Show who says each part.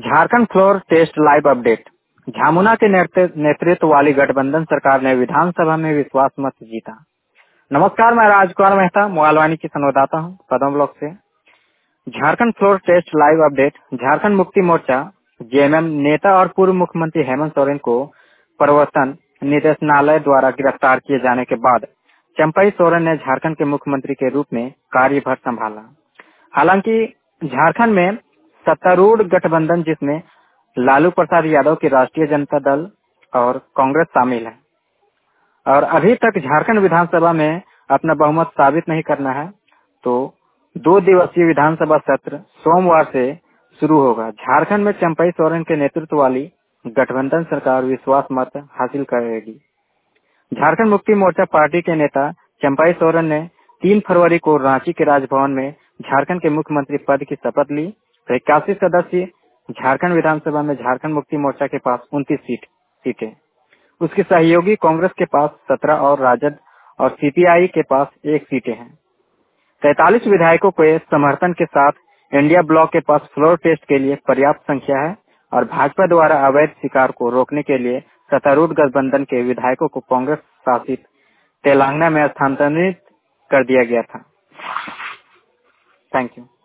Speaker 1: Jharkhand floor test live update. झामुना के नेतृत्व वाली गठबंधन सरकार ने विधानसभा में विश्वास मत जीता। नमस्कार, मैं राजकुमार मेहता मोबाइलवाणी की संवाददाता हूँ कदम ब्लॉक से। Jharkhand floor test live update. Jharkhand Mukti Morcha JMM नेता और पूर्व मुख्यमंत्री हेमंत सोरेन को प्रवर्तन निदेशालय द्वारा गिरफ्तार किए जाने के बाद चंपई सोरेन ने झारखंड के मुख्यमंत्री के रूप में कार्यभार संभाला। हालांकि झारखंड में सत्तारूढ़ गठबंधन जिसमें लालू प्रसाद यादव की राष्ट्रीय जनता दल और कांग्रेस शामिल है और अभी तक झारखंड विधानसभा में अपना बहुमत साबित नहीं करना है, तो 2 दिवसीय विधानसभा सत्र सोमवार से शुरू होगा। झारखंड में चंपई सोरेन के नेतृत्व वाली गठबंधन सरकार विश्वास मत हासिल करेगी। झारखंड मुक्ति मोर्चा पार्टी के नेता चंपई सोरेन ने 3 फरवरी को रांची के राजभवन में झारखंड के मुख्यमंत्री पद की शपथ ली। तो 81 सदस्य झारखंड विधानसभा में झारखंड मुक्ति मोर्चा के पास 29 सीटें, उसकी सहयोगी कांग्रेस के पास 17 और राजद और सीपीआई के पास 1 सीटें हैं। 43 विधायकों के समर्थन के साथ इंडिया ब्लॉक के पास फ्लोर टेस्ट के लिए पर्याप्त संख्या है और भाजपा द्वारा अवैध शिकार को रोकने के लिए सत्तारूढ़ गठबंधन के विधायकों को कांग्रेस शासित तेलंगाना में स्थानांतरित कर दिया गया था। Thank you.